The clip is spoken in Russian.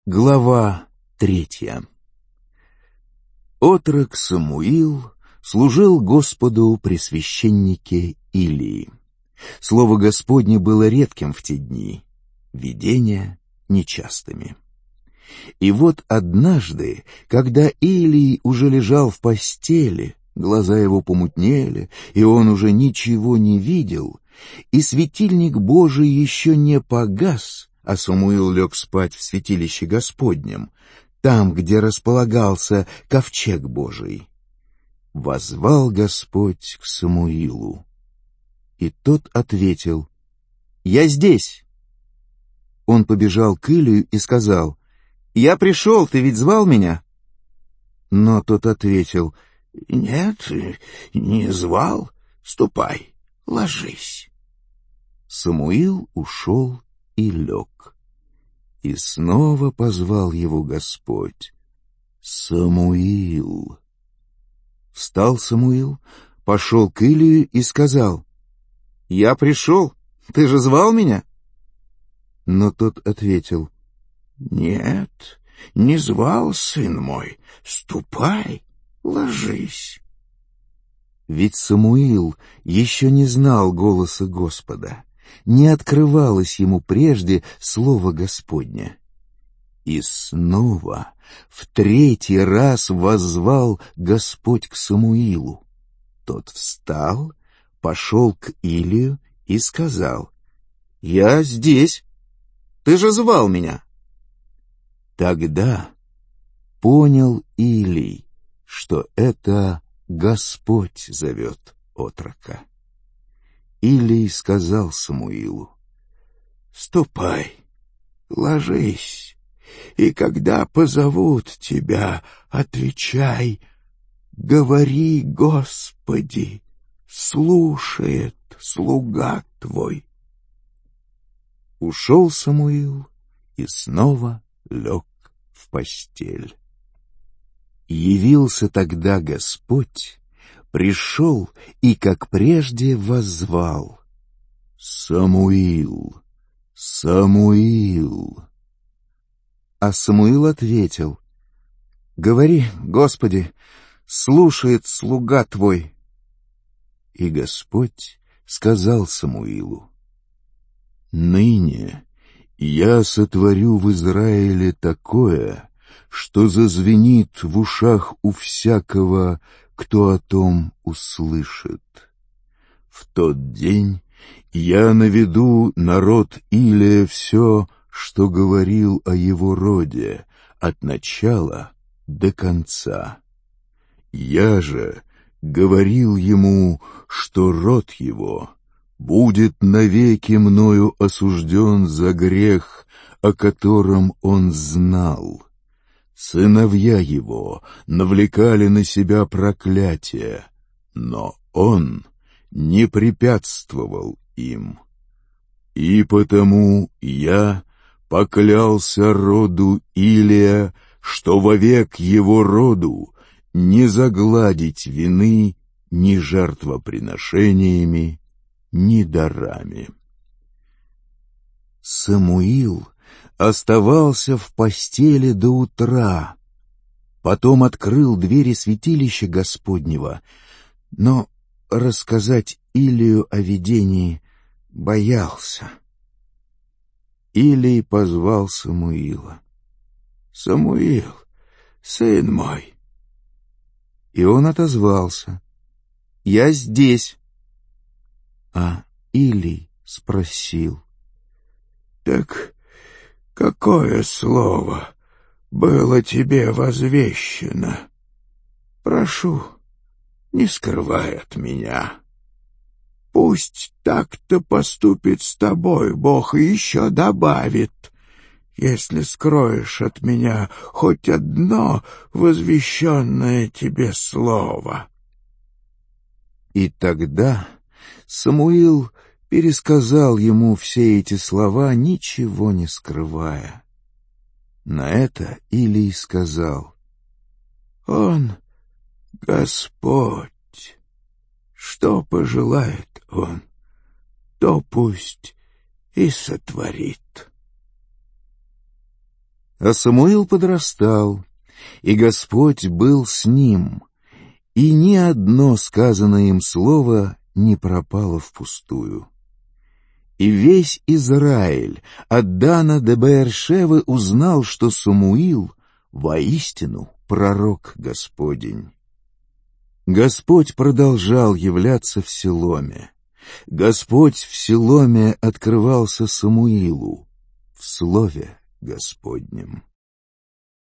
Глава 3. Отрок Самуил служил Господу при священнике Илии. Слово Господне было редким в те дни, видения нечастыми. И вот однажды, когда Илий уже лежал в постели, глаза его помутнели, и он уже ничего не видел, и светильник Божий еще не погас, а Самуил лег спать в святилище Господнем, там, где располагался ковчег Божий. Воззвал Господь к Самуилу, и тот ответил: «Я здесь». Он побежал к Илию и сказал: «Я пришел, ты ведь звал меня?» Но тот ответил: «Нет, не звал, ступай, ложись». Самуил ушел и лег. И снова позвал его Господь: «Самуил». Встал Самуил, пошел к Илию и сказал: «Я пришел, ты же звал меня?» Но тот ответил: «Нет, не звал, сын мой, ступай, ложись». Ведь Самуил еще не знал голоса Господа, не открывалось ему прежде слово Господне. И снова, в третий раз воззвал Господь к Самуилу. Тот встал, пошел к Илию и сказал: «Я здесь, ты же звал меня». Тогда понял Илий, что это Господь зовет отрока. Илий сказал Самуилу: «Ступай, ложись, и когда позовут тебя, отвечай: говори, Господи, слушает слуга твой». Ушел Самуил и снова лег в постель. Явился тогда Господь, пришел и, как прежде, воззвал: «Самуил, Самуил». А Самуил ответил: «Говори, Господи, слушает слуга твой». И Господь сказал Самуилу: «Ныне я сотворю в Израиле такое, что зазвенит в ушах у всякого, кто о том услышит. В тот день я наведу народ Илия все, что говорил о его роде, от начала до конца. Я же говорил ему, что род его будет навеки мною осужден за грех, о котором он знал. Сыновья его навлекали на себя проклятие, но он не препятствовал им. И потому я поклялся роду Илия, что вовек его роду не загладить вины ни жертвоприношениями, ни дарами». Самуил оставался в постели до утра, потом открыл двери святилища Господнего, но рассказать Илию о видении боялся. Илий позвал Самуила: «Самуил, сын мой». И он отозвался: «Я здесь». А Илий спросил: «Так какое слово было тебе возвещено? Прошу, не скрывай от меня. Пусть так-то поступит с тобой Бог и еще добавит, если скроешь от меня хоть одно возвещенное тебе слово». И тогда Самуил пересказал ему все эти слова, ничего не скрывая. На это Илий сказал: «Он Господь, что пожелает Он, то пусть и сотворит». А Самуил подрастал, и Господь был с ним, и ни одно сказанное им слово не пропало впустую. И весь Израиль от Дана до Беэр-шевы узнал, что Самуил воистину пророк Господень. Господь продолжал являться в Силоме. Господь в Силоме открывался Самуилу в слове Господнем.